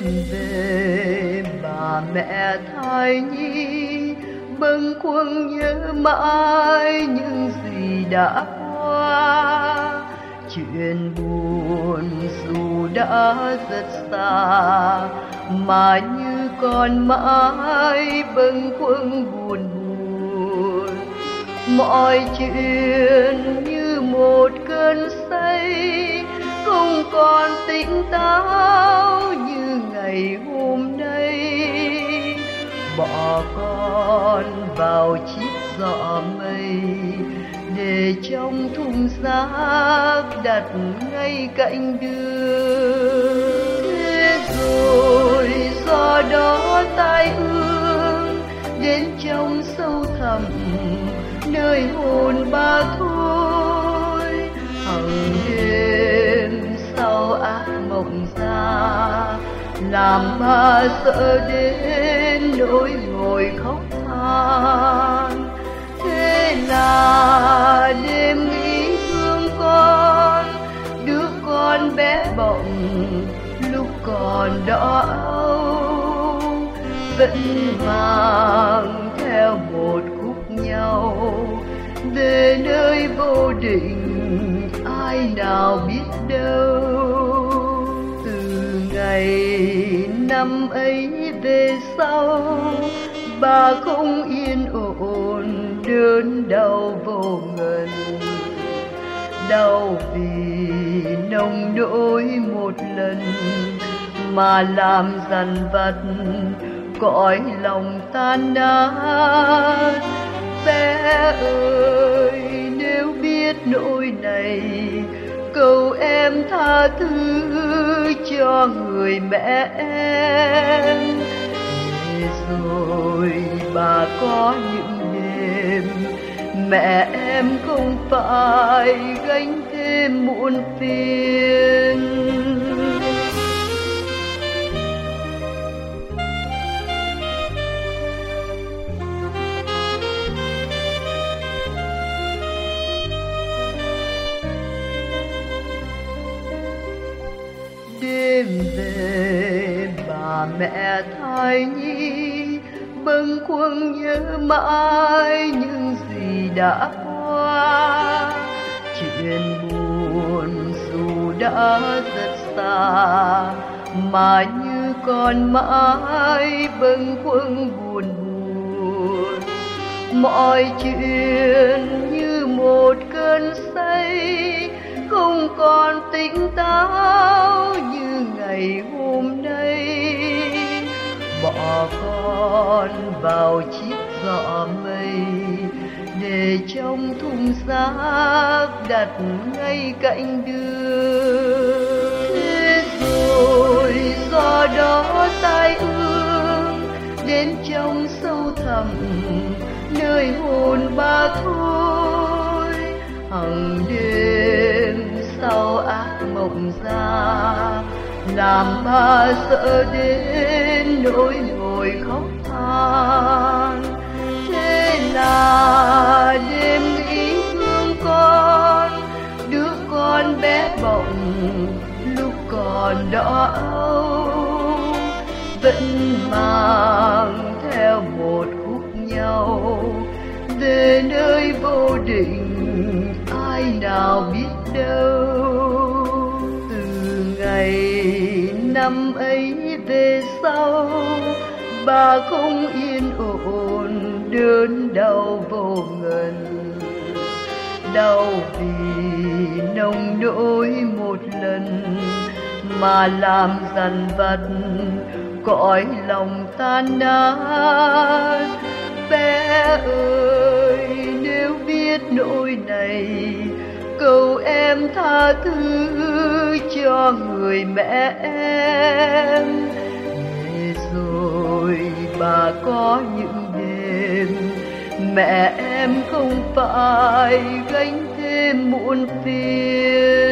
đêm về bà mẹ thai nhi bâng khuâng nhớ mãi những gì đã qua. Chuyện buồn dù đã rất xa mà như còn mãi bâng khuâng buồn buồn. Mọi chuyện như một cơn say không còn tỉnh táo như ngày hôm nay. Bỏ con vào chiếc giỏ mây để trong thùng rác đặt ngay cạnh đường. Thế rồi do đó tai ương đến trong sâu thẳm nơi hồn bà thôi. Hằng đêm sau ác mộng ra làm bà sợ đến nỗi ngồi khóc than. Thế là đêm nghĩ thương con, đứa con bé bỏng lúc còn đỏ âu, vẫn mang theo một khúc nhau về nơi vô định ai nào biết đâu. Từ ngày năm ấy về sau bà không yên ổn, đớn đau vô ngần. Đau vì nồng nỗi một lần mà làm dằn vặt cõi lòng tan nát. Bé ơi nếu biết nỗi này cầu em tha thứ cho người mẹ em. Để rồi bà có những đêm mẹ em không phải gánh thêm muộn phiền. Đêm về bà mẹ thai nhi bâng khuâng nhớ mãi những gì đã qua. Chuyện buồn dù đã rất xa mà như còn mãi bâng khuâng buồn buồn. Mọi chuyện như một cơn say không còn tỉnh táo như ngày hôm nay. Bỏ con vào chiếc giỏ mây để trong thùng rác đặt ngay cạnh đường. Thế rồi do đó tai ương đến trong sâu thẳm nơi hồn bà thôi. Hằng đêm sau ác mộng ra làm bà sợ đến nỗi ngồi khóc than. Thế là đêm nghĩ thương con, đứa con bé bỏng lúc còn đỏ âu, vẫn mang theo một khúc nhau về nơi vô định ai nào biết đâu. Từ ngày năm ấy về sau bà không yên ổn, đớn đau vô ngần. Đau vì nồng nỗi một lần mà làm dằn vặt cõi lòng tan nát. Bé ơi nếu biết nỗi này cầu em tha thứ cho người mẹ em. Để rồi bà có những đêm mẹ em không phải gánh thêm muộn phiền.